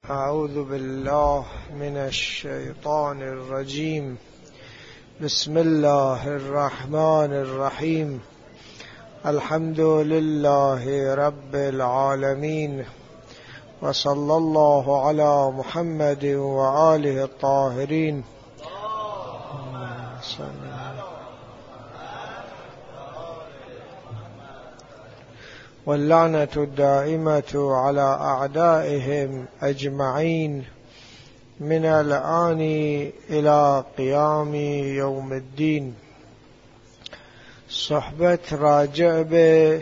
أعوذ بالله من الشيطان الرجيم. بسم الله الرحمن الرحيم. الحمد لله رب العالمين، وصلى الله على محمد وآله الطاهرين. واللعنة الدائمة على أعدائهم أجمعين من الآن إلى قيام يوم الدين. صحبت راجع به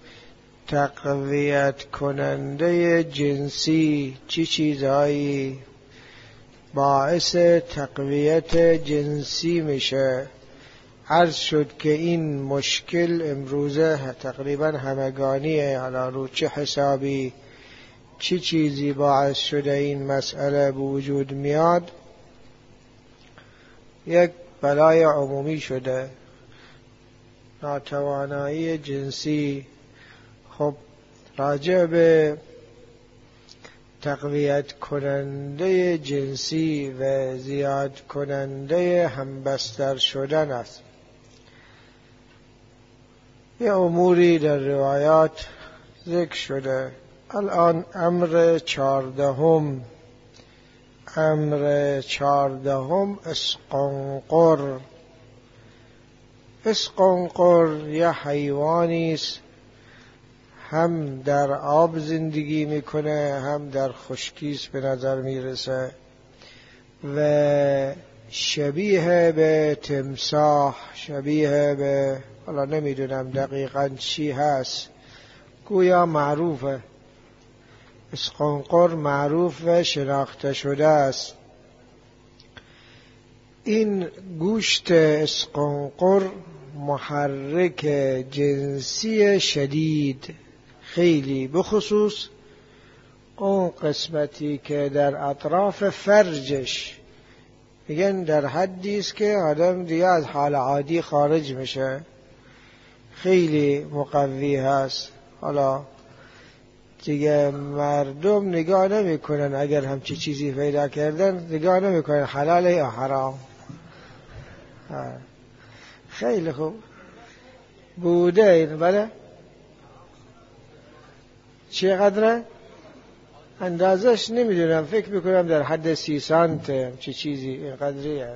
تقویت کننده جنسی چی چیزایی باعث تقویت جنسی میشه. عرض شد که این مشکل امروزه تقریبا همگانیه. حالا رو چه حسابی چی چیزی باعث شده این مسئله به وجود میاد؟ یک بلای عمومی شده، ناتوانایی جنسی. خب راجع به تقویت کننده جنسی و زیاد کننده همبستر شدن است. یه اموری در روایات ذکر شده. الان امر 14 اسقنقر. اسقنقر یه حیوانی است، هم در آب زندگی میکنه هم در خشکی به نظر میرسه و شبیه به تمساح، شبیه به حالا نمیدونم دقیقاً چی هست، گویا معروفه. اسقنقر معروف و شناخته شده است. این گوشت اسقنقر محرک جنسی شدید، خیلی بخصوص اون قسمتی که در اطراف فرجش، میگن در حدی است که آدم دیگه از حال عادی خارج میشه. خیلی مقوی هست. حالا دیگه مردم نگاه نمیکنن، اگر همچی چیزی پیدا کردن نگاه نمیکنن حلاله یا حرام. خیلی خوب بوده این. بله چقدره؟ اندازش نمیدونم، فکر میکنم در حد 30 سانت چه چیزی این قدریه.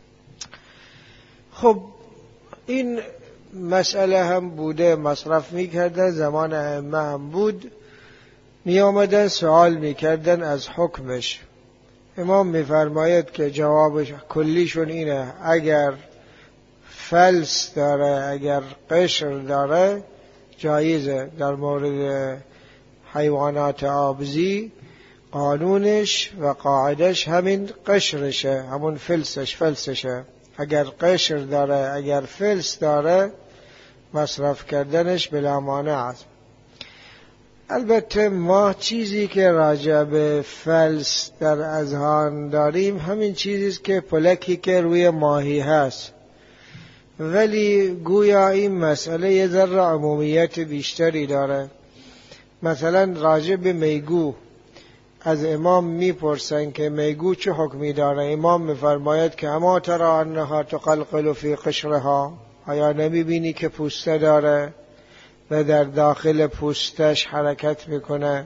خب این مسئله هم بوده، مصرف میکردن، زمان ائمه هم بود، میآمدن سوال میکردن از حکمش. امام میفرماید که جوابش کلیشون اینه: اگر فلس داره، اگر قشر داره، جایزه. در مورد حیوانات آبزی قانونش و قاعدش همین قشرشه، همون فلسشه. اگر قشر داره، اگر فلس داره، مصرف کردنش بلا مانع است. البته ما چیزی که راجع به فلس در اذهان داریم همین چیزیست که پلکی که روی ماهی هست، ولی گویا این مسئله یه ذره عمومیت بیشتری داره. مثلا راجع به میگو از امام میپرسن که میگو چه حکمی داره. امام میفرماید که اما تری انها تقلقل فی قشرها، آیا نمیبینی که پوسته داره و در داخل پوستش حرکت میکنه؟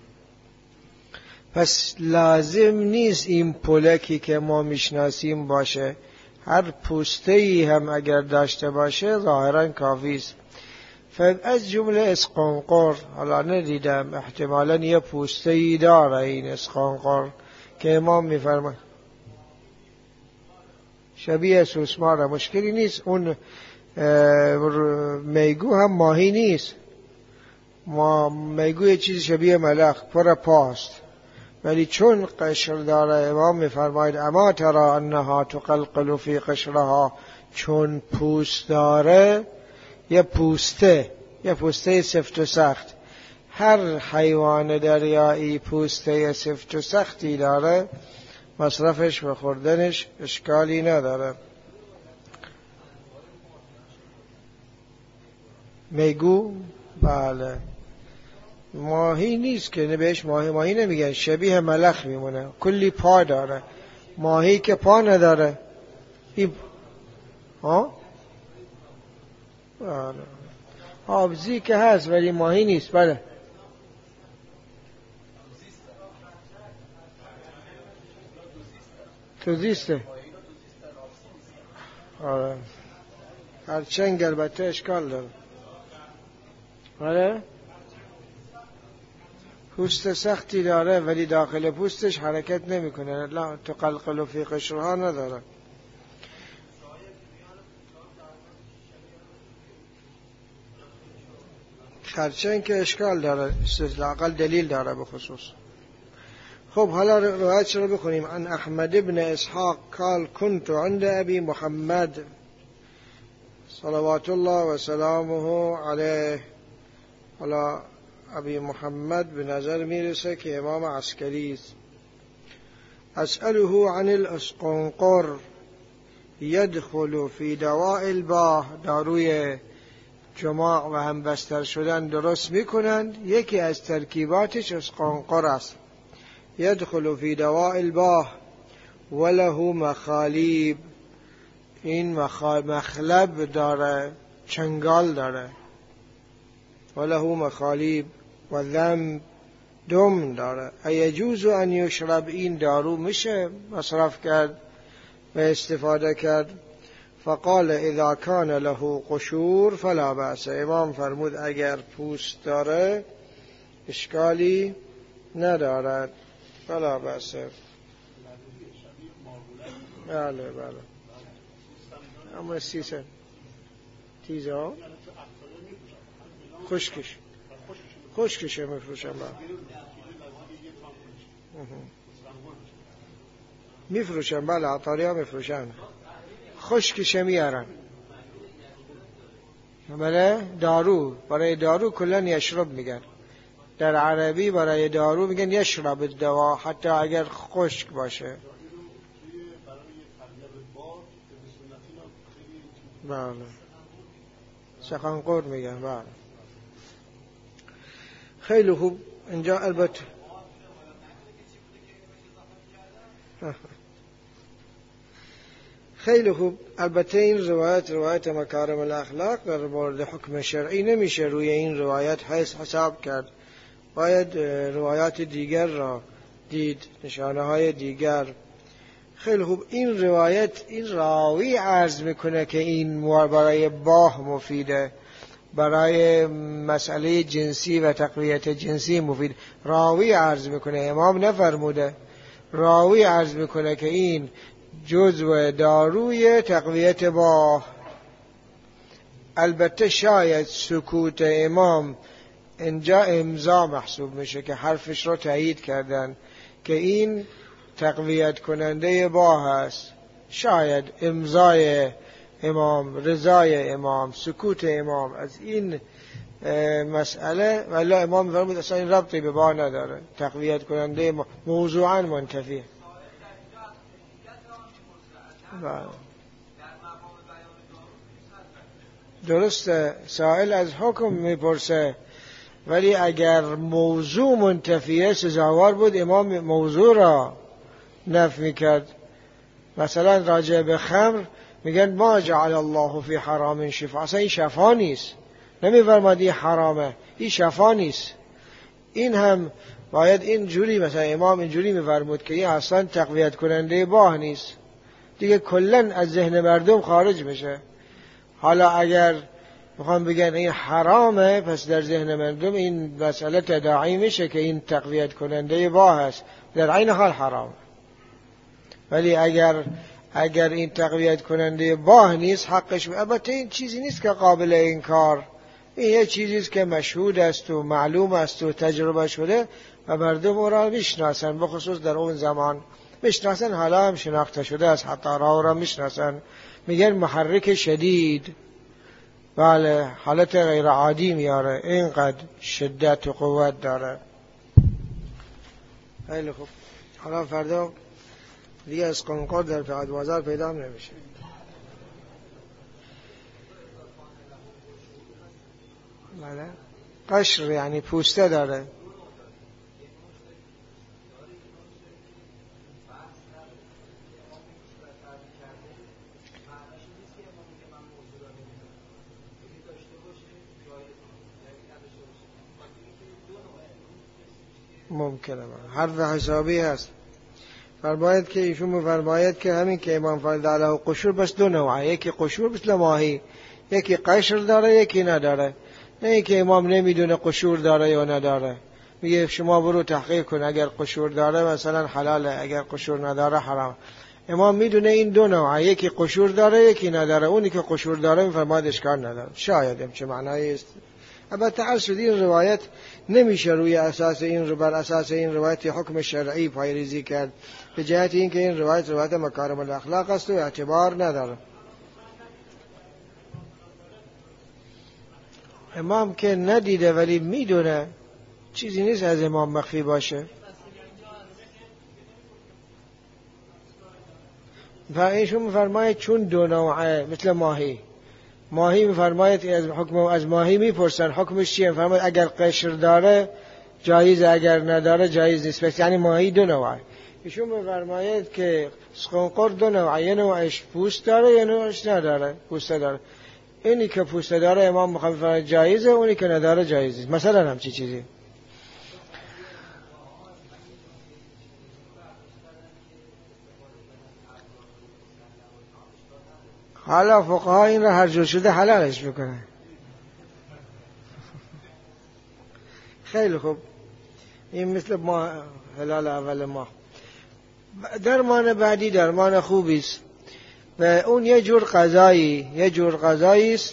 پس لازم نیست این پلکی که ما میشناسیم باشه. هر پوسته‌ای هم اگر داشته باشه ظاهراً کافی است. از جمله اسقنقر، حالا ندیدم، احتمالاً یه پوسته‌ای داره این اسقنقر که امام میفرماید شبیه سوسماره. مشکلی نیست. اون میگو هم ماهی نیست. میگو یه چیز شبیه ملخ، پر پاست، ولی چون قشر داره امام میفرماید اما تری انها تقلقل فی قشرها، چون پوست داره، یه پوسته سفت و سخت. هر حیوان دریایی پوسته سفت و سختی داره، مصرفش و خوردنش اشکالی نداره. میگو بله ماهی نیست که بهش ماهی نمیگن، شبیه ملخ میمونه، کلی پا داره. ماهی که پا نداره این آبزی که هست ولی ماهی نیست. بله تو زیسته. آره خرچنگ البته اشکال داره. آره پوست سختی داره ولی داخل پوستش حرکت نمیکنه، لا تقلقل فی قشرها نداره. خرچنگ که اشکال داره، لااقل دلیل داره به خصوص. خب حالا روایت رو بخونیم. عن احمد بن اسحاق قال كنت عند ابي محمد صلوات الله و سلامه علیه. حالا ابی محمد به نظر میرسه که امام عسکری است. اسأله عن الاسقنقر يدخل في دواء الباه، داروی جماع و همبستر شدن درست میکنند. یکی از ترکیباتش اسقنقر است. يدخل في دواء الباه وله مخاليب، این مخلب داره، چنگال داره. وله مخاليب و دم داره. ایجوز ان یشرب، این دارو میشه مصرف کرد و استفاده کرد. فقال اذا كان له قشور فلا بأس. امام فرمود اگر پوست داره اشکالی ندارد، فلا بأس. بله بله اما سیسه تیزه ها خشکشه میفروشن. میفروشن بله، عطاری ها میفروشن، خشکشه میارن. بله دارو، برای دارو کلن یشرب میگن. در عربی برای دارو میگن یشرب الدوا، حتی اگر خشک باشه. بله سخنقور میگن. بله خیلی خوب. اینجا البته خیلی خوب. البته این روایت مکارم الاخلاق در مورد حکم شرعی نمیشه روی این روایت حساب کرد. باید روایات دیگر را دید، نشانه های دیگر. خیلی خوب. این روایت این راوی عرض میکنه که این برای باه مفیده، برای مسئله جنسی و تقویت جنسی مفید. راوی عرض میکنه، امام نفرموده. راوی عرض میکنه که این جزو داروی تقویت باه. البته شاید سکوت امام اینجا امضا محسوب میشه که حرفش رو تایید کردن که این تقویت کننده باه است. شاید امضای امام، رضای امام، سکوت امام از این مسئله، ولی امام فرمود اصلا این ربطی به باه نداره، تقویت کننده موضوعا منتفیه. درسته سائل از حکم میپرسه، ولی اگر موضوع منتفیه سزاوار بود امام موضوع را نفی میکرد. مثلا راجع به خمر میگن ما جعل الله فی حرام شفا، اصلا این شفا نیست، نمیفرماد این حرامه، این شفا نیست. این هم باید اینجوری، مثلا امام اینجوری میفرمود که این اصلا تقویت کننده باه نیست، دیگه کلن از ذهن مردم خارج میشه. حالا اگر میخوام بگن این حرامه، پس در ذهن مردم این مسئله تداعی میشه که این تقویت کننده باه است، در عین حال حرام. ولی اگر این تقویت کننده باه نیست حقش، البته این چیزی نیست که قابل انکار، این یه چیزی است که مشهود است و معلوم است و تجربه شده و مردم او را میشناسن، بخصوص در اون زمان میشناسن، حالا هم شناخته شده است، حتی را میشناسن. میگن محرک شدید، بله حالت غیر عادی میاره، اینقدر شدت و قوت داره. خیلی خوب. حالا فردا دیگه از قنقر در فقط بازار پیدا نمیشه. بله قشر یعنی پوسته داره. ممکنه حرف حسابی هست. فرماید که ایشون میفرماید که همین که امام فرمود علیه قشور بس دو نوعه، یکی قشور مثل ماهی، یکی قشر داره یکی نداره. نه اینکه امام نمیدونه قشور داره یا نداره، میگه شما برو تحقیق کن، اگر قشور داره مثلا حلاله، اگر قشور نداره حرام. امام میدونه این دو نوعه، یکی قشور داره یکی نداره. اونی که قشور داره میفرماید اشکال نداره. شاید هم چه معنایی است. البته عرض شد این روایت نمیشه روی اساس این بر اساس این روایت حکم شرعی پایریزی کرد، به جهت اینکه این روایت مکارم الاخلاق است و اعتبار نداره. امام که ندیده ولی میدونه، چیزی نیست از امام مخفی باشه. و ایشون میفرماید چون دو نوعه مثل ماهی میفرماید از ماهی میپرسن حکمش چیه، میفرماید اگر قشر داره جایز، اگر نداره جایز نیست. یعنی ماهی دو نوعه. ایشون میفرماید که سخنقر دو نوعه، یه نوعش پوست داره یه نوعش نداره، پوسته داره. اینی که پوسته داره امام میفرماید جایزه، اونی که نداره جایز نیست. مثلا همچی چیزی. حالا فقها این را هر جور شده حلالش میکنه. خیلی خوب. این مثل ما حلال اول ما. درمان بعدی درمان خوبی است و اون یه جور غذایی است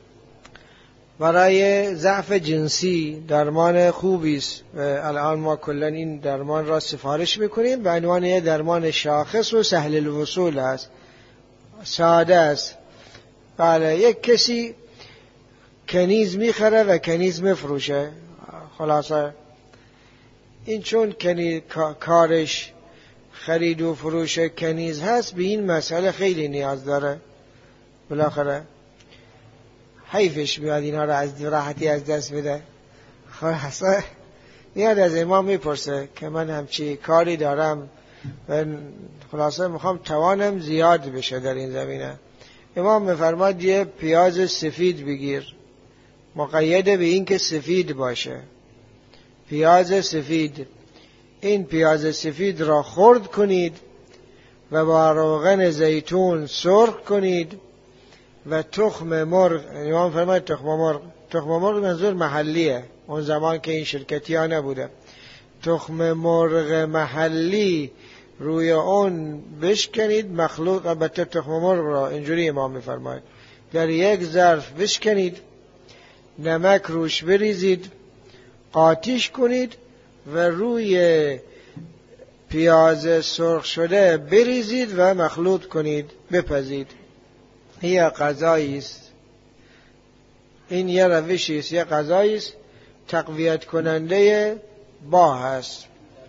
برای ضعف جنسی. درمان خوبی است و الان ما کلا این درمان را سفارش میکنیم به عنوان یه درمان شاخص و سهل الوصول است، ساده است. بله، یک کسی کنیز میخره و کنیز میفروشه. خلاصه این چون کارش خرید و فروش کنیز هست، به این مسئله خیلی نیاز داره. بالاخره حیفش میاد اینا را از راحتی از دست بده. خلاصه میاد از امام میپرسه که من همچی کاری دارم و خلاصه میخوام توانم زیاد بشه در این زمینه. امام میفرماد یه پیاز سفید بگیر، مقید به این که سفید باشه. پیاز سفید، این پیاز سفید را خرد کنید و با روغن زیتون سرخ کنید و تخم مرغ. امام فرماید تخم مرغ منظور محلیه، اون زمان که این شرکتی ها نبوده. تخم مرغ محلی روی اون بشکنید، مخلوط. البته تخم مرغ را اینجوری امام میفرماید در یک ظرف بشکنید، نمک روش بریزید، قاطیش کنید و روی پیاز سرخ شده بریزید و مخلوط کنید، بپزید. این غذایی است، این یه روشی است، یه غذایی است تقویت کننده با هست.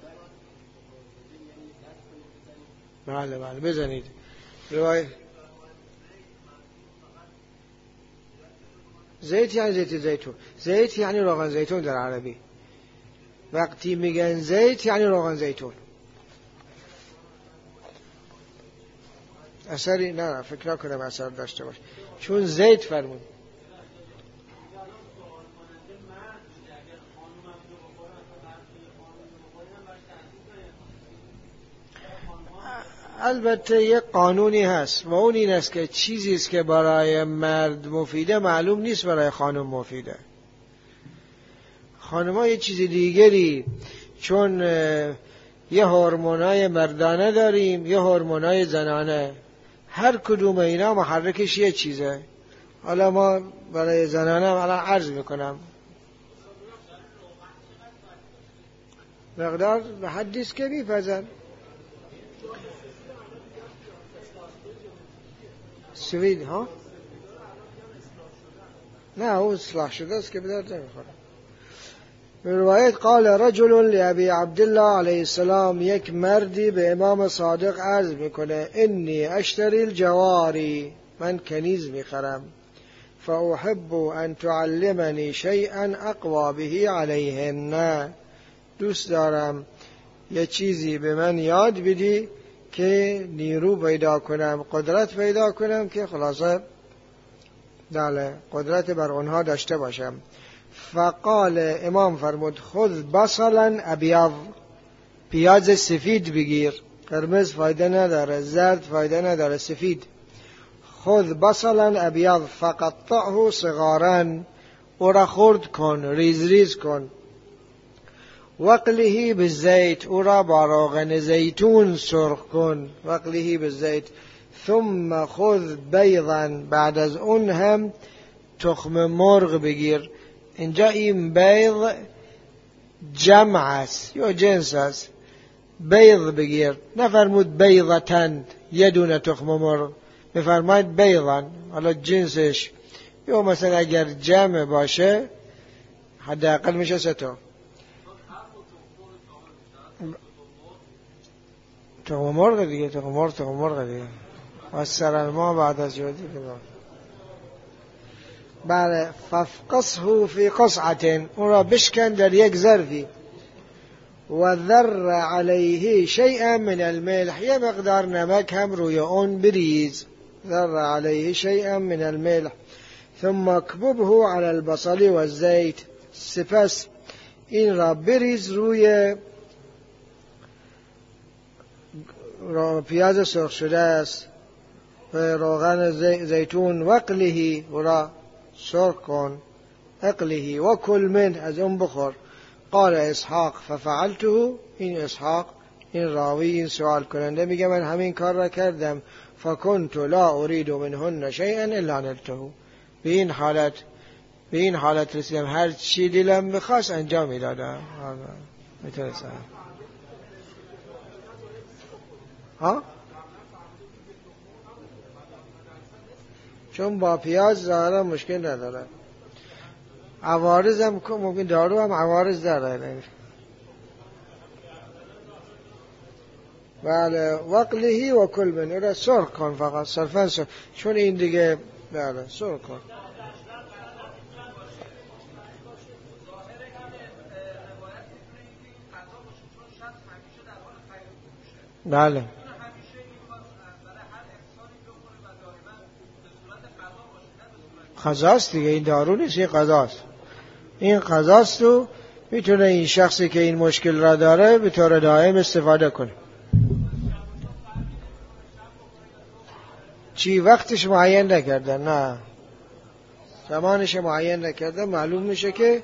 بله بزنید. زیت یعنی زیت زیتون. زیت یعنی روغن زیتون در عربی. وقتی میگن زیت یعنی روغن زیتون. اثری نه، فکر نکنم اثر داشته باشه، چون زیت فرمود. البته یک قانونی هست و اون این است که چیزی است که برای مرد مفیده معلوم نیست برای خانم مفیده. خانم‌ها یه چیز دیگری، چون یه هورمونای مردانه داریم یه هورمونای زنانه، هر کدوم اینا محرکش یه چیزه. حالا ما برای زنانه الان عرض میکنم، مقدار به حدیث که میپزن. سوید ها؟ نه اون اصلاح شده است که به درد نمیخوره. به روایت قال رجل لابی عبدالله علیه السلام، یک مردی به امام صادق عرض میکنه انی اشتری الجواری، من کنیز میخرم. فأحب أن تعلمني شيئا أقوى به عليهن. دوست دارم یه چیزی به من یاد بدی که نیرو پیدا کنم، قدرت پیدا کنم که خلاصه قدرت بر اونها داشته باشم. فقال امام فرمود خذ بصلا ابیض، پیاز سفید بگیر، قرمز فایده نداره، زرد فایده نداره، سفید. خذ بصلا ابیض فقطعه صغارا، او را خرد کن، ریز ریز کن. وقله بالزیت، او را با روغن زیتون سرخ کن، وقله بالزیت. ثم خذ بیضا، بعد از اون هم تخم مرغ بگیر. اینجا این بیض جمع است یا جنس است، بیض بگیر، نفرمود بیضتن یه دونه تخم مرغ، بفرماید بیضا، حالا جنسش یا مثلا اگر جمع باشه حداقل میشه 3 تا. تخم مرغ دیگه، تخم مرغ دیگه. و سرالما بعد از جودی که بله. فافقصه فی قصعة، اون را بشکن در یک ظرفی. و ذر علیه شیئا من الملح، یه مقدار نمک هم روی اون بریز. ذر علیه شیئا من الملح. ثم اکببه علی البصل و الزیت، سپس این را بریز روی پیاز سرخ شده است و روغن زیتون. وقله، او را سرخ کن، اقله و کل من، از اون بخور. قال اسحاق ففعلته، این اسحاق این راوی این سوال کننده میگه من همین کار را کردم. فکنت لا اريد منهن شيئا الا نلته، به این حالت رسیدم هر چی دلم میخواست انجام میدادم. میتونستم چون با پیاز ظاهرا مشکل نداره. عوارض هم ممکن، دارو هم عوارض داره. بله. وقله و کل من، او را سرخ کن، فقط صرفا سرخ، چون این دیگه بله سرخ کن. بله غذاست دیگه، این دارو نیست، این غذاست. این غذاست و میتونه این شخصی که این مشکل را داره به طور دائم استفاده کنه. چی وقتش معین نکردن؟ نه، زمانش معین نکردن. معلوم میشه که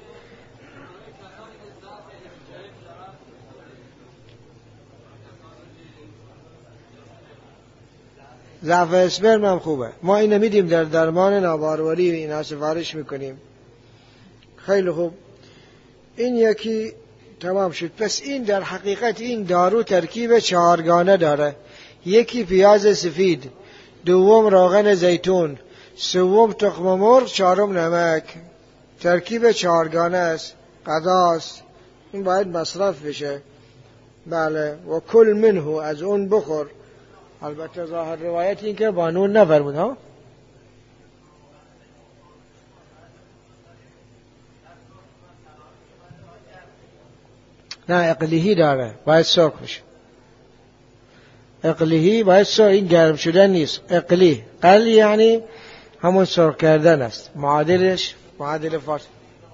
ضعف اسپرم هم خوبه، ما اینو میدیم در درمان ناباروری، اینا سفارش میکنیم. خیلی خوب، این یکی تمام شد. پس این در حقیقت این دارو ترکیب 4 گانه داره. یکی پیاز سفید، دوم روغن زیتون، سوم تخم مرغ، 4م نمک. ترکیب 4 گانه است، غذاست، این باید مصرف بشه. بله. و کل منه، از اون بخور. البته ظاهر روایت این که بانون نفرمود ها. نه، اقلیهی داره، باید سرخ بشه. اقلیهی باید سرخ، این گرم شدن نیست. اقلی، قل یعنی همون سرخ کردن است، معادلش معادل فارسی.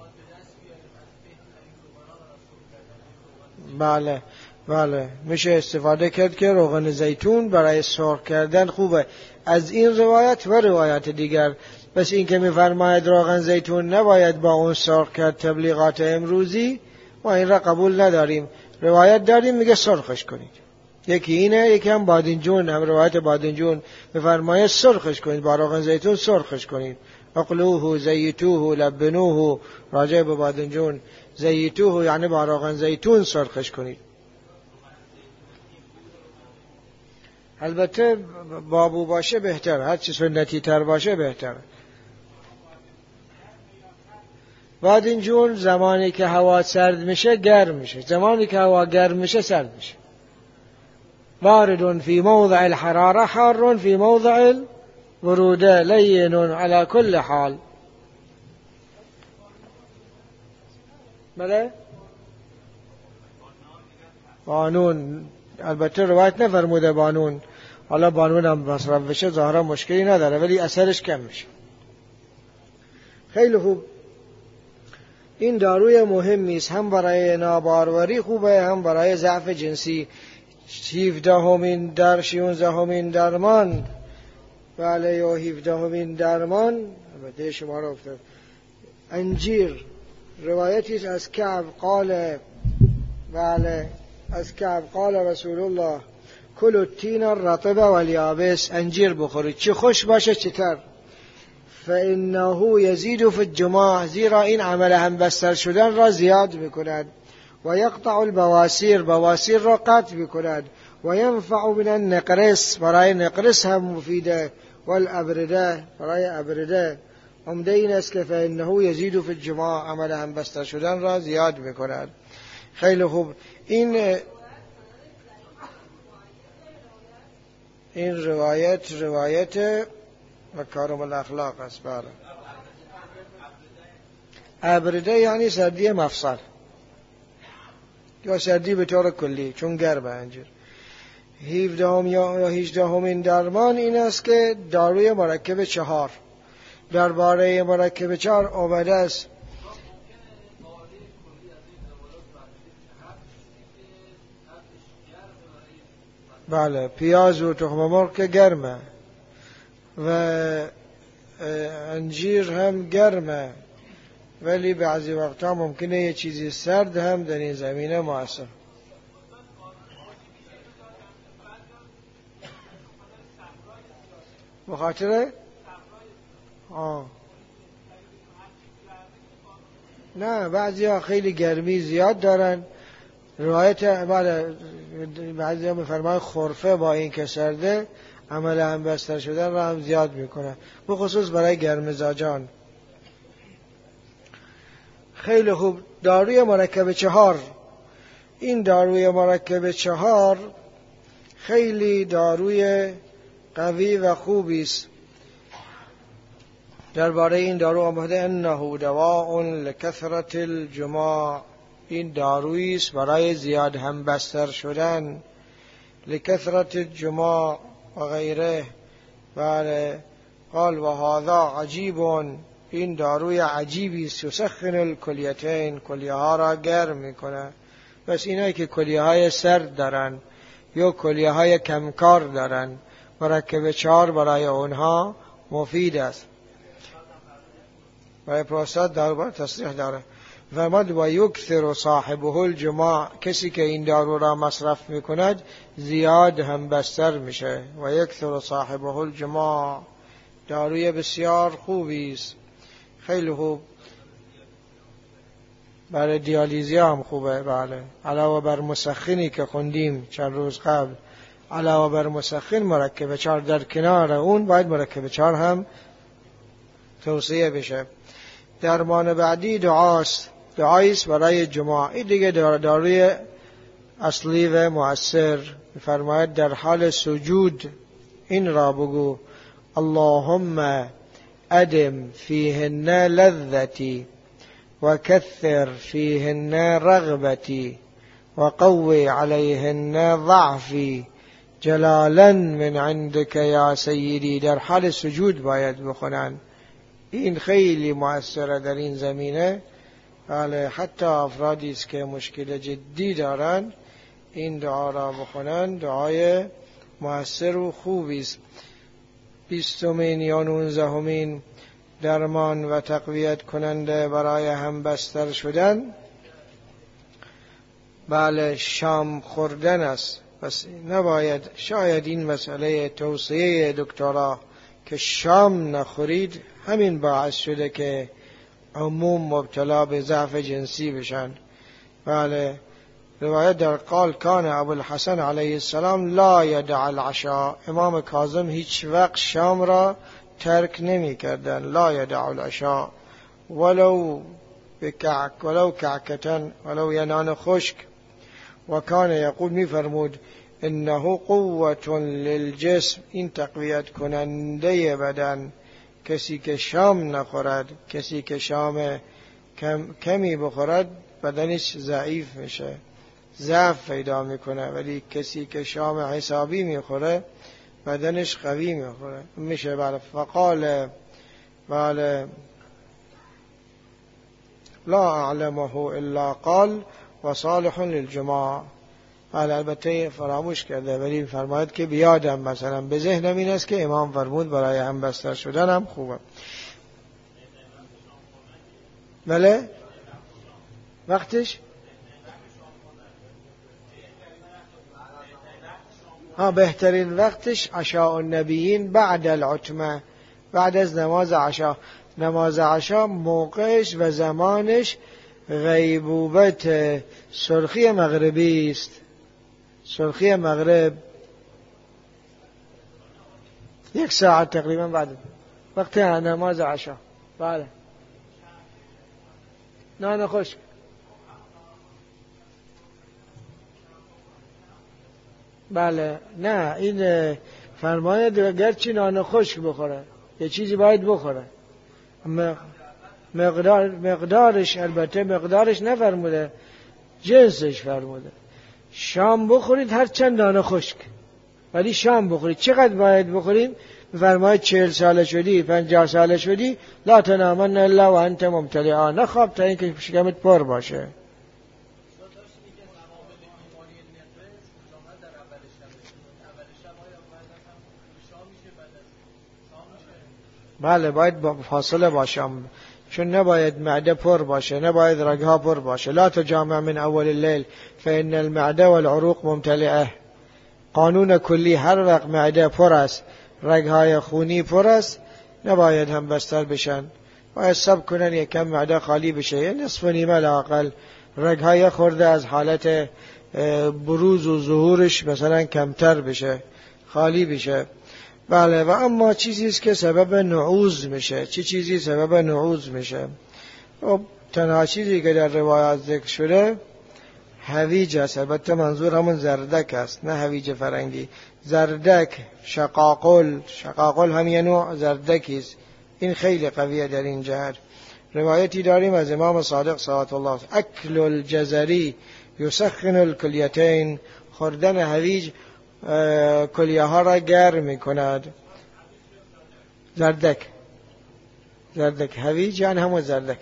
بله بله، میشه استفاده کرد که روغن زیتون برای سرخ کردن خوبه، از این روایت و روایت دیگر. بس این که میفرماید روغن زیتون نباید با اون سرخ کرد، تبلیغات امروزی ما این را قبول نداریم. روایت داریم میگه سرخش کنید، یکی اینه، یکی هم بادنجون، هم روایت بادنجون میفرماید سرخش کنید، با روغن زیتون سرخش کنید. اقلوه زیتوه لبنوه، راجع به بادنجون. زیتوه یعنی با روغن زیتون سرخش کنید. البته بابو باشه بهتر، هر چی سنتی تر باشه بهتر. بادنجون زمانی که هوا سرد میشه گرم میشه، زمانی که هوا گرم میشه سرد میشه. بارد فی موضع الحراره، حار فی موضع البروده، لین علی کل حال. بله بانون، البته روایت نفرموده بانون، حالا بانون هم مصرف بشه ظاهرا مشکلی نداره ولی اثرش کم میشه. خیلی خوب. این داروی مهمی است، هم برای ناباروری خوبه هم برای ضعف جنسی. 17مین در 16مین درمان، بله یا 17مین درمان، البته شما را افتاد انجیر. روایتی است از کعب قال، بله از کعب قال رسول الله کل التین الرطب والیابس، انجیر بخورید چه خوش باشه چه تر، فانه یزید فی الجماع، زیرا این عمل همبستر شدن را زیاد میکند، و یقطع البواسیر، بواسیر را قطع میکند، و ینفع من النقرس، برای نقرس هم مفیده، والابرده، برای ابرده. عمده این است که فانه یزید فی الجماع، عمل همبستر شدن را زیاد میکند. خیلی خوب. این روایت مکارم الاخلاق است. بله ابرده یعنی سردی مفصل یا سردی به طور کلی چون گرمه انجیر. 17 یا 18مین درمان این است که داروی مرکب 4. درباره مرکب 4 آمده است بله پیاز و تخم مرغ که گرمه و انجیر هم گرمه، ولی بعضی وقتا ممکنه یه چیزی سرد هم در این زمینه مؤثر. بخاطر نه بعضی ها خیلی گرمی زیاد دارن. روایت بعضی ها میفرماید خرفه با این که سرده عمل همبستر شدن را هم زیاد میکنه، بخصوص برای گرمزاجان. خیلی خوب. داروی مرکب 4. این داروی مرکب 4 خیلی داروی قوی و خوبی است. درباره این دارو آمده انه دواء لکثرة الجماع، این دارویی است برای زیاد همبستر شدن، لکثرة الجماع و غیره. بله قال و هذا عجیب، این داروی عجیبی است، یسخن الکلیتین، کلیه ها را گرم میکنه. بس اینایی که کلیه های سرد دارن یا کلیه های کمکار دارن، مرکب 4 برای اونها مفید است. برای پروستات دارو تصریح داره. و مد و یکثر صاحبه الجماع، کسی که این دارو را مصرف میکند زیاد هم بستر میشه. و یکثر صاحبه الجماع، داروی بسیار خوبی است. خیلی خوب. برای دیالیزی هم خوبه. بله علاوه بر مسخنی که خوندیم چند روز قبل، علاوه بر مسخن مرکب 4 در کنار اون باید مرکب 4 هم توصیه بشه. درمان بعدی دعاست، دعاییست برای جماع. این دیگه داروی اصلی و مؤثر. فرماید در حال سجود این را بگو اللهم ادم فیهن لذتی و کثر فیهن رغبتی و قوی علیهن ضعفی جلالا من عندك یا سیدی. در حال سجود باید بخونن. این خیلی مؤثره در این زمینه. بله حتی افرادی است که مشکل جدی دارن این دعا را بخونن، دعای مؤثر و خوبی است. 20مین یا 19مین درمان و تقویت کننده برای همبستر شدن بله شام خوردن است. پس نباید، شاید این مسئله توصیه دکترا که شام نخورید همین باعث شده که عموم مبتلا به ضعف جنسی بشن. بله روایت در قال کان ابو الحسن علیه السلام لا یدع العشاء، امام کاظم هیچ وقت شام را ترک نمی کردن. لا یدع العشاء ولو کعکتن، ولو ینان خشک. و کان یقول، می فرمود انه قوة للجسم، این تقویت کننده بدن. کسی که شام نخورد، کسی که شام کمی بخورد بدنش ضعیف میشه، ضعف پیدا میکنه. ولی کسی که شام حسابی میخوره بدنش قوی میشه. بله. فقال بله لا اعلمه الا قال و صالح للجماع. بله البته فراموش کرده، ولی فرماید که بیادم مثلا به ذهنم این است که امام فرمود برای هم بستر شدن هم خوبه. بله وقتش بهترین وقتش عشاء النبیین بعد العتمه، بعد از نماز عشا. نماز عشا موقعش و زمانش غیبوبت سرخی مغربی است. سرخی مغرب 1 ساعت تقریبا بعد وقت نماز عشا. بله نان خشک. بله نه این فرماید گرچه نان خشک بخوره یه چیزی باید بخوره. مقدارش البته مقدارش نفرموده، جنسش فرموده. شام بخورید هر چند نان خشک، ولی شام بخورید. چقدر باید بخوریم؟ فرماید 40 ساله شدی 50 ساله شدی لا تنامن الا و انت ممتلئا، نخواب تا اینکه شکمت پر باشه. بله باید فاصله باشه، چون نباید معده پر باشه، نباید رگها پر باشه. لا تجامع من اول الليل فإن المعده والعروق ممتلئه. قانون کلی هر وقت معده پر است، رگهای خونی پر است، نباید هم بستر بشن. باید صبر کنن یکم معده خالی بشه، یه نصف و نیمه لااقل رگهای خورده از حالت بروز و ظهورش مثلا کمتر بشه، خالی بشه. بله و اما چیزی است که سبب نعوز میشه. چه چیزی سبب نعوز میشه؟ تنها چیزی که در روایات ذکر شده هویج است. البته منظور همون زردک است، نه هویج فرنگی. زردک، شقاقل هم یه نوع زردکی است. این خیلی قویه در این جهت. روایتی داریم از امام صادق صلوات الله اکل الجزری یسخن الکلیتین، خوردن هویج کلیه ها را گرم می کند. زردک هویج یعنی همون زردک.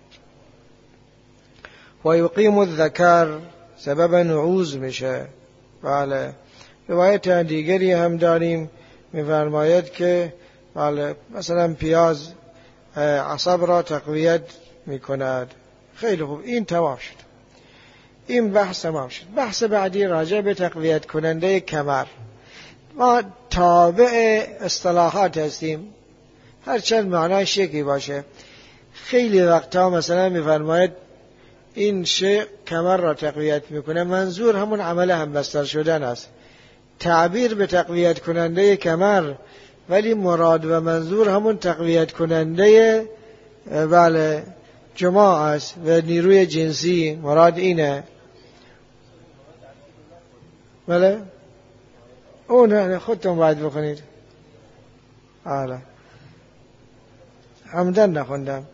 و یقیم الذکر، سبب نعوز میشه. بله روایت دیگری هم داریم می‌فرماید که بله مثلا پیاز عصب را تقویت میکند. خیلی خوب، این تمام شد. این بحث تمام شد. بحث بعدی راجع به تقویت کننده کمر. ما تابع اصطلاحات هستیم، هرچند معناش یکی باشه. خیلی وقتا مثلا میفرماید این شیء کمر را تقویت میکنه، منظور همون عمل همبستر شدن است. تعبیر به تقویت کننده کمر، ولی مراد و منظور همون تقویت کننده بله جماع است و نیروی جنسی. مراد اینه. بله اون خودتون باید بخونید. آره عمدن نخوندم.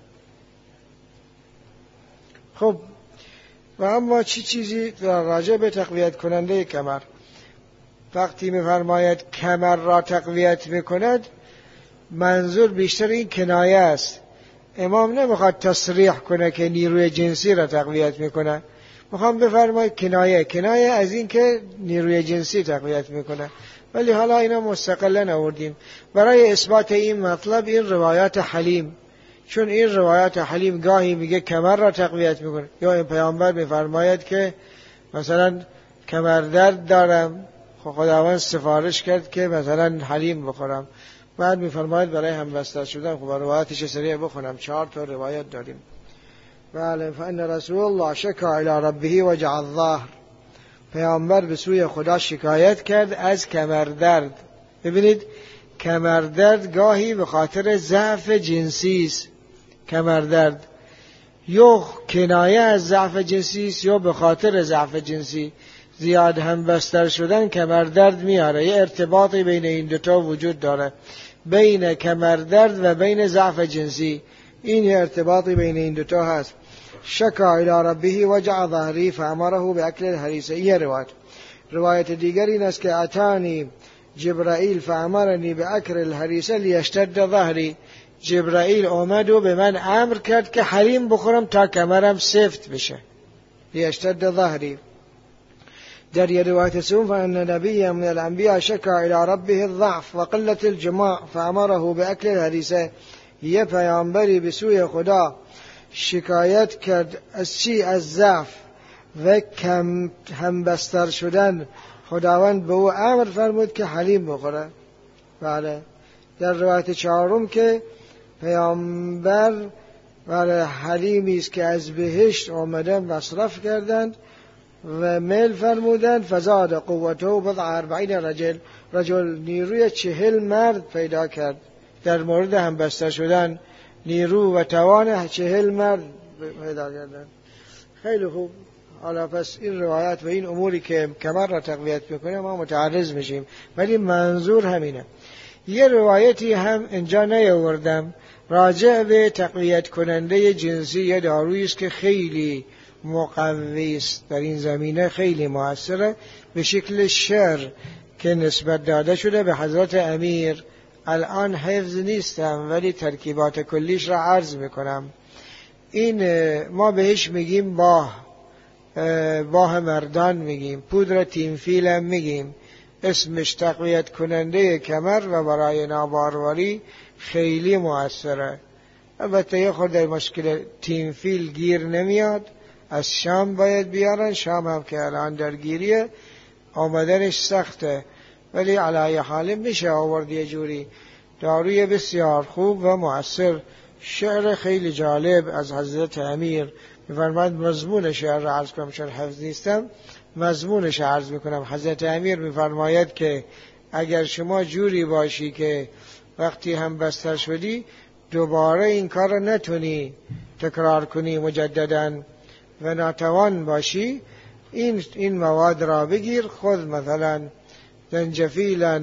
خب و اما چیزی راجع به تقویت کننده کمر، وقتی می‌فرماید کمر را تقویت می‌کند، منظور بیشتر این کنایه است. امام نمیخواد تصریح کنه که نیروی جنسی را تقویت میکنه، میخوام بفرماید کنایه از این که نیروی جنسی تقویت میکنه. ولی حالا اینا مستقلا آوردیم برای اثبات این مطلب. این روایات حلیم، چون این روایات حلیم گاهی میگه کمر را تقویت میکنه، یا این پیامبر میفرماید که مثلا کمر درد دارم، خداوند سفارش کرد که مثلا حلیم بخورم، بعد میفرماید برای همبستر شدن. خب روایاتش سریع بخونم، 4 تا روایت داریم. بله فان رسول الله شکا الی ربه وجع الظهر، پیامبر به سوی خدا شکایت کرد از کمردرد. ببینید کمردرد گاهی به خاطر ضعف جنسی است، کمردرد یا کنایه از ضعف جنسی است یا به خاطر ضعف جنسی. زیاد همبستر شدن کمردرد میاره. یه ارتباطی بین این دوتا وجود داره، بین کمردرد و بین ضعف جنسی. این ارتباطی بین این دوتا هست. شکا الی ربه وجع ظهری فامره باکل الهریسه. یه روایت دیگری این است که اتانی جبرائیل فامرنی باکل الهریسه لیشتد ظهری. جبرائیل آمد و به من امر کرد که حریم بخورم تا کمرم سفت بشه. لیشتد ظهری. در یه روایت سوم فان نبی من الانبیاء شکا الی ربه الضعف و قلت الجماع فامره باکل الهریسه. یه پیامبری به سوی خدا شکایت کرد از چی؟ از ضعف و کم همبستر شدن. خداوند به او امر فرمود که حلیم بخوره. بله. در روایت چهارم که پیامبر بله حلیمی است که از بهشت آمدن مصرف کردند و میل فرمودند فزاد قوته بضع 40 رجل نیروی 40 مرد پیدا کرد. در مورد همبستر شدن نیرو و توان 40 مرد پیدا کردن. خیلی خوب. حالا پس این روایت و این اموری که کمر را تقویت میکنه ما متعرض میشیم، ولی منظور همینه. یه روایتی هم اینجا نیاوردم راجع به تقویت کننده جنسی. یه دارویی است که خیلی مقوی است در این زمینه، خیلی موثره، به شکل شعر که نسبت داده شده به حضرت امیر. الان حفظ نیستم ولی ترکیبات کلیش را عرض میکنم. این ما بهش میگیم باه مردان میگیم، پودر تینفیل هم میگیم. اسمش تقویت کننده کمر و برای ناباروری خیلی موثره. البته یه خورده مشکل تینفیل گیر نمیاد، از شام باید بیارن، شام هم که الان درگیریه آمدنش سخته، ولی علی حال میشه آورد. یه جوری داروی بسیار خوب و مؤثر. شعر خیلی جالب از حضرت امیر میفرماید، مضمون شعر را عرض کنم چون حفظ نیستم، مضمونش عرض میکنم. حضرت امیر میفرماید که اگر شما جوری باشی که وقتی هم بستر شدی دوباره این کار را نتونی تکرار کنی مجدداً و ناتوان باشی، این مواد را بگیر. خود مثلا زنجفیلا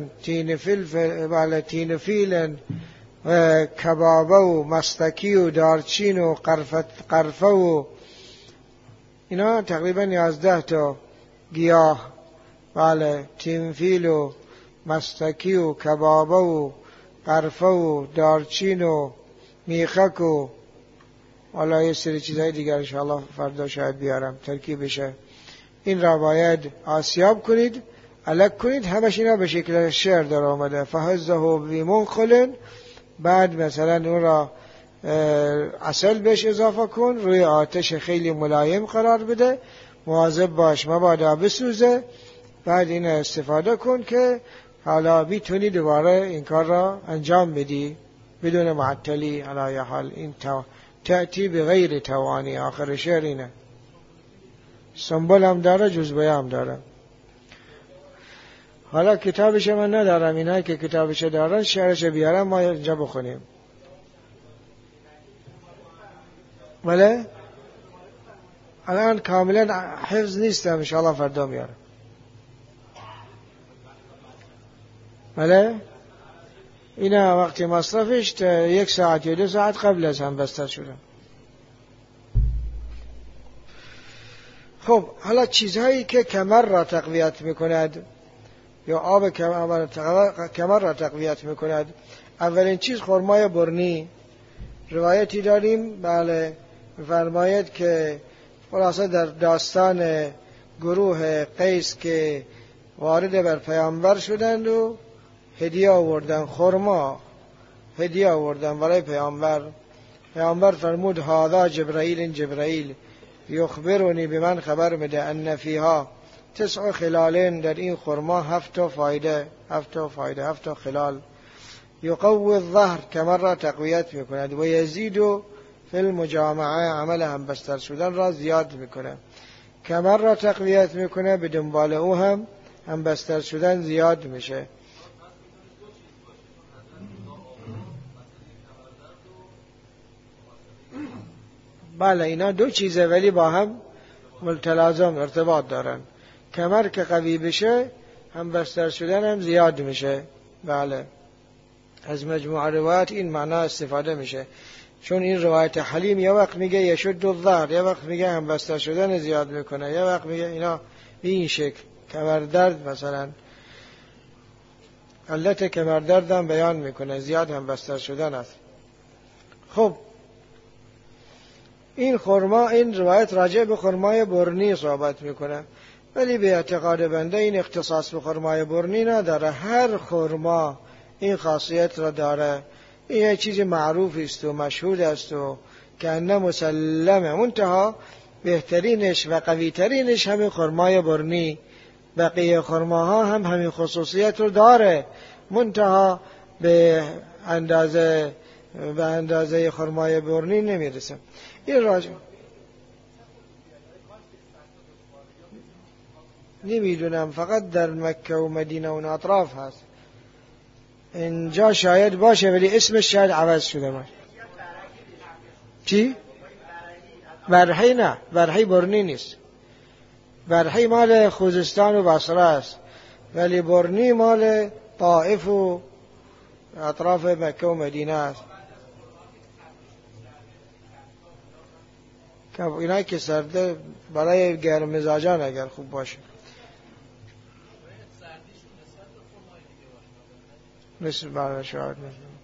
تینفیلا و کبابه و مستکی و دارچین و قرفه و اینا تقریبا 11 تا گیاه. بله، تینفیل و مستکی و کبابه و قرفه و دارچین و میخک و والا یه سری چیزهای دیگر انشاءالله فردا شاید بیارم ترکیبشه. این را باید آسیاب کنید، علک کنید. همش اینا به شکل شعر در آمده. فهزه بیمنخل، بعد مثلا اون را عسل بهش اضافه کن، روی آتش خیلی ملایم قرار بده، مواظب باش مبادا بسوزه، بعد این استفاده کن که حالا بیتونی دوباره این کار را انجام بدی بدون معطلی. علی حال این تأتی بغیر توانی. آخر شعر اینه. سنبل هم داره، جزبه هم داره. حالا کتابش من ندارم، اینایی که کتابش دارن شعرش بیارم ما اینجا بخونیم. بله الان کاملا حفظ نیستم، انشاءالله فردا میارم. بله اینا وقتی مصرفش 1 ساعت یا 2 ساعت قبل از هم بستر شدم. خب حالا چیزهایی که کمر را تقویت میکند یا آب کمر را تقویت میکند، اولین چیز خرمای برنی. روایتی داریم بله فرماید که خلاصه در داستان گروه قیس که وارد بر پیامبر شدند و هدیه آوردن، خرما هدیه آوردن برای پیامبر. پیامبر فرمود هذا جبرائیل یخبرونی، به من خبر میده ان فیها 9 خلال، در این خرما 7 فایده، 7 خلال. یقوی الظهر، کمر را تقویت میکند، و یزید فی المجامعه، عمل هم بستر شدن را زیاد میکنه. کمر را تقویت میکنه، به دنبال او هم بستر شدن زیاد میشه. بله اینا 2 چیزه ولی با هم متلازم ارتباط دارن. کمر که قوی بشه هم بستر شدن هم زیاد میشه. بله از مجموع روایات این معنا استفاده میشه. چون این روایت حلیم یه وقت میگه یشد الظهر، یه وقت میگه همبستر شدن زیاد میکنه، یه وقت میگه اینا این شکل. کمردرد مثلا علت کمردرد هم بیان میکنه، زیاد همبستر شدن است. خب این خرما، این روایت راجع به خرمای برنی صحبت میکنه، ولی به اعتقاد بنده این اختصاص به خرمای برنی نداره. هر خرما این خاصیت را داره. این یه چیز معروف است و مشهود است و که انه مسلمه. منتها بهترینش و قویترینش همین خرمای برنی. بقیه خرماها هم همین خصوصیت رو داره، منتها به اندازه خرمای برنی نمیرسه. این راجع نمیدونم، فقط در مکه و مدینه و اطراف هست، اینجا شاید باشه ولی اسمش شاید عوض شده باشه. چی؟ برحی نه، برحی برنی نیست. برحی مال خوزستان و بصره است، ولی برنی مال طائف و اطراف مکه و مدینه است. اینایی که سرده برای گرم مزاجان اگر خوب باشه. مثل برای شاید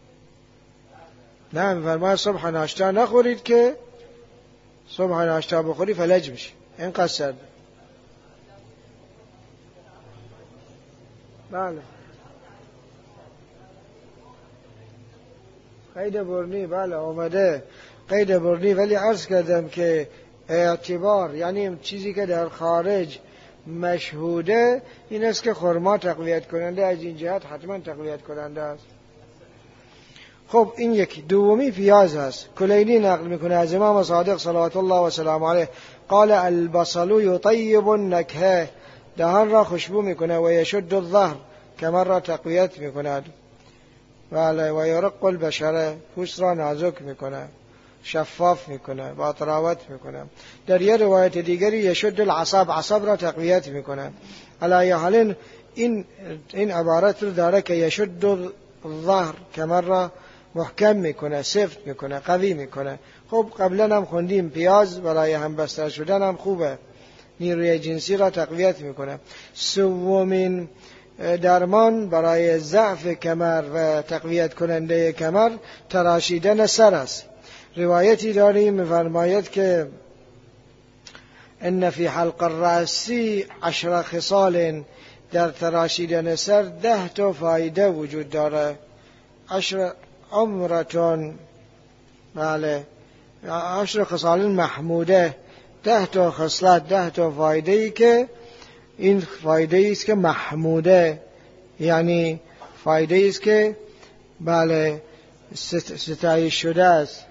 نه میفرماید صبح ناشتا نخورید که صبح ناشتا بخوری فلج میشه، اینقدر سرده. بله قید برنی بله آمده قید برنی، ولی عرض کردم که اعتبار یعنی چیزی که در خارج مشهوده این است که خرما تقویت کننده، از این جهت حتما تقویت کننده است. خب این یکی. دومی پیاز هست. کلینی نقل میکنه از امام صادق صلوات الله و سلام علیه قال البصل یطیب النکهه، دهان را خوشبو میکنه، و یشد الظهر، کمر را تقویت میکند، و یرق البشره، پوست را نازک میکنه، شفاف میکنه، با طراوت میکنه. در یه روایت دیگری یشد العصب، عصب را تقویت میکنه. علی حال این عبارت رو داره که یشد الظهر، کمر را محکم میکنه، سفت میکنه، قوی میکنه. خب قبلا هم خوندیم پیاز برای همبستر شدن هم خوبه، نیروی جنسی را تقویت میکنه. سومین درمان برای ضعف کمر و تقویت کننده کمر تراشیدن سر است. روایتی داریم می‌فرماید که ان فی حلق الراس 10 خصال، در تراشیدن سر 10 تا فایده وجود داره. 10 عمرتون، بله 10 خصال محموده، 10 تا خصلت، 10 تا فایده ای که این فایده است که محموده، یعنی فایده است که بله ستایش شده است.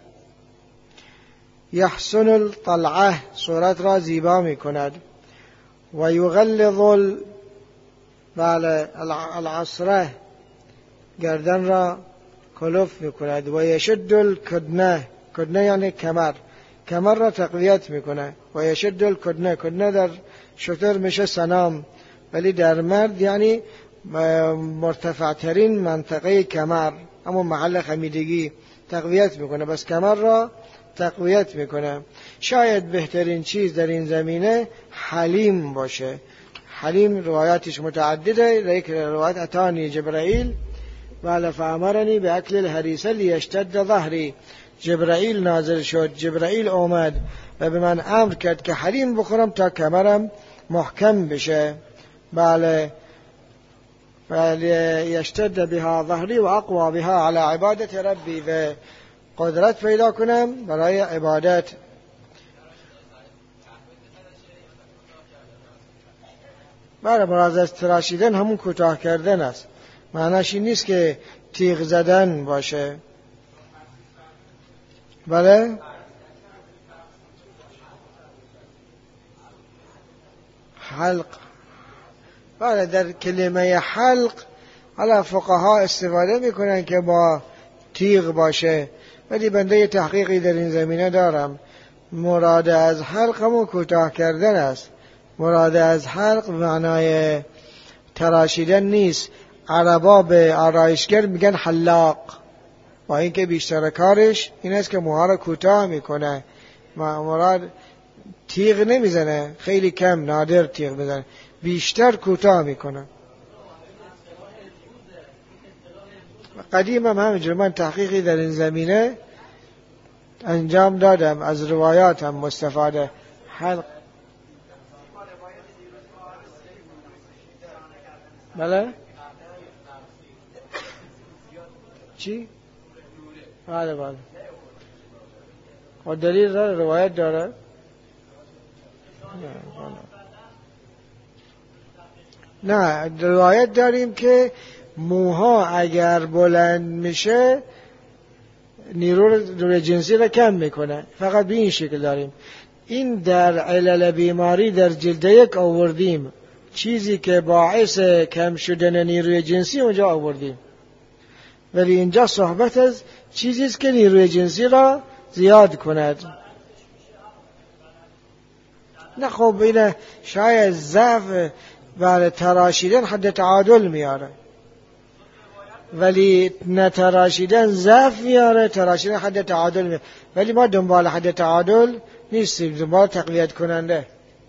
یحسن الطلعه، صورت را زیبا می کند. و یغلظ بله العصره، گردن را کلوف می کند. و یشد الکدنه، کدنه یعنی کمر، کمر را تقویت می کند. و یشد الکدنه، کدنه در شتر میشه سنام، ولی در مرد یعنی مرتفع ترین منطقه کمر، اما محل خمیدگی تقویت میکنه، بس کمر را تقویت میکنه. شاید بهترین چیز در این زمینه حلیم باشه. حلیم روایاتش متعدده، لیکن روایت اتانی جبرائیل و فامرنی به اکل الهریسه لیشتد ظهری، جبرائیل نازل شد، جبرائیل اومد و به من امر کرد که حلیم بخورم تا کمرم محکم بشه. بله یشتد بها ظهری و اقوا بها على عبادت ربی، و قدرت پیدا کنم برای عبادت. بله مراد از تراشیدن همون کوتاه کردن است، معناش این نیست که تیغ زدن باشه. بله حلق، بله در کلمه حلق حالا فقها استفاده میکنن که با تیغ باشه، ولی بنده تحقیقی در این زمینه دارم. مراد از حلق همون کوتاه کردن است. مراد از حلق معنای تراشیدن نیست. عربا به آرایشگر میگن حلاق، با اینکه بیشتر کارش این است که موها را کوتاه میکنه، مراد تیغ نمیزنه، خیلی کم نادر تیغ بزنه، بیشتر کوتاه میکنه. قدیم هم همینجور من تحقیقی در این زمینه انجام دادم، از روایات هم مستفاده. بله؟ چی؟ بله بله. و دلیل داره؟ روایت داره؟ نه روایت داریم که موها اگر بلند میشه نیروی جنسی را کم میکنه، فقط به این شکل داریم. این در علل بیماری در جلد 1 آوردیم، چیزی که باعث کم شدن نیروی جنسی اونجا آوردیم، ولی اینجا صحبت از چیزی است که نیروی جنسی را زیاد کند. نه خب اینه شاید ضعف برای تراشیدن حد تعادل میاره، ولی نتراشیدن ضعف میاره، تراشیدن حد تعادل میاره، ولی ما دنبال حد تعادل نیستیم، دنبال تقویت کننده.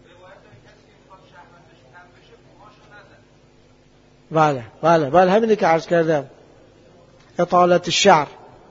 بله بله بله، همینی که عرض کردم، اطالت الشعر.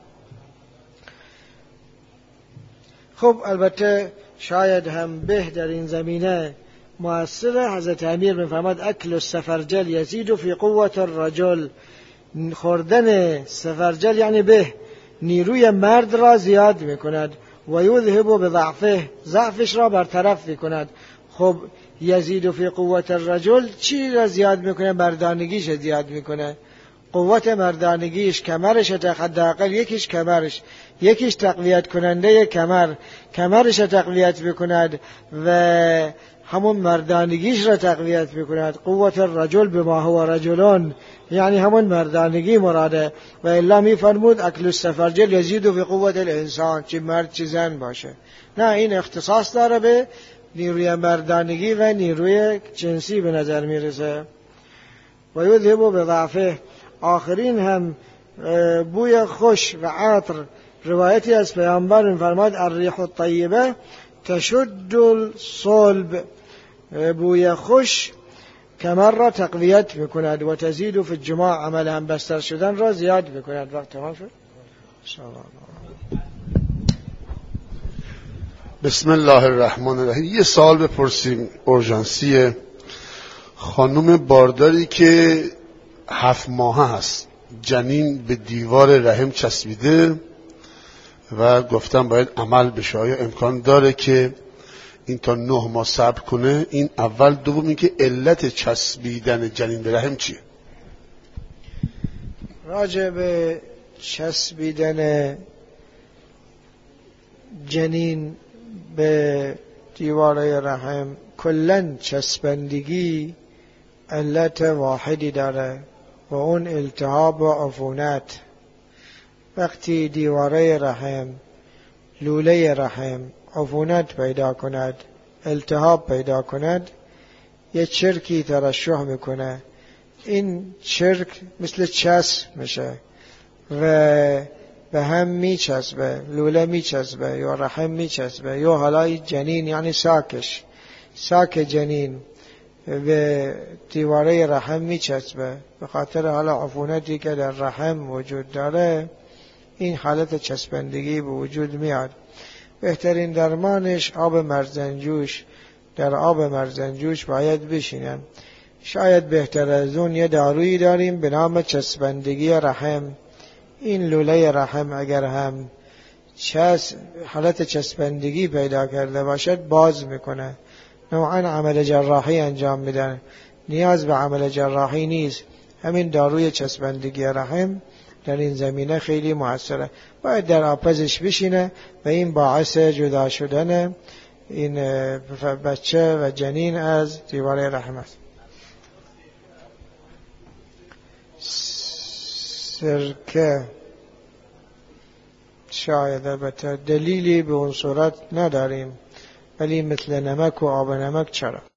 خب البته شاید هم به در این زمینه مؤثر حضرت امیر می‌فرماد اکل السفرجل یزید فی قوة الرجل، خوردن سفرجل یعنی به نیروی مرد را زیاد میکند، و یذهب بضعفه، ضعفش را برطرف میکند. خب یزید فی قوة الرجل چی را زیاد میکنه؟ مردانگیش زیاد میکنه، قوت مردانگیش، کمرش، حداقل یکیش کمرش، یکیش تقویت کننده کمرش تقویت میکند و همون مردانگیش را تقویت میکند. قوت الرجل بما هو رجلون، یعنی همون مردانگی مراده. و الا میفرمود اکل السفرجل یزید فی قوت الانسان، چه مرد چه زن باشه. نه این اختصاص داره به نیروی مردانگی و نیروی جنسی به نظر میرسه. و یذهب بضعفه. آخرین هم بوی خوش و عطر، روایتی از پیامبر می‌فرماد الریح الطیبه تشد الصلب، بوی خوش کمر را تقویت میکند و تزید فی الجماع، عمل هم بستر شدن را زیاد میکند. وقت تمام شد. بسم الله الرحمن الرحیم. یه سوال بپرسیم اورژانسیه. خانم بارداری که 7 ماهه هست، جنین به دیوار رحم چسبیده و گفتم باید عمل بشه، آیا امکان داره که این تا 9 ماه صبر کنه؟ این اول. دوم این که علت چسبیدن جنین به رحم چیه؟ راجع به چسبیدن جنین به دیواره رحم، کلن چسبندگی علت واحدی داره و اون التهاب و عفونت. وقتی دیواره رحم، لوله رحم عفونت پیدا کند، التهاب پیدا کند، یه چرکی ترشح میکنه، این چرک مثل چسب میشه و به هم میچسبه، لوله میچسبه یا رحم میچسبه، یا حالا جنین یعنی ساک جنین به دیواره رحم میچسبه. به خاطر حالا عفونتی که در رحم وجود داره این حالت چسبندگی به وجود میاد. بهترین درمانش آب مرزنجوش، در آب مرزنجوش باید بشینن. شاید بهتر از اون یه دارویی داریم به نام چسبندگی رحم. این لوله رحم اگر هم حالت چسبندگی پیدا کرده باشد باز میکنه. نوعا عمل جراحی انجام میدن، نیاز به عمل جراحی نیست. همین داروی چسبندگی رحم در این زمینه خیلی موثره. باید در آبپزش بشینه و این باعث جدا شدن این بچه و جنین از دیواره رحم است. سرکه شاید، البته دلیلی به اون صورت نداریم، ولی مثل نمک و آب نمک چرا؟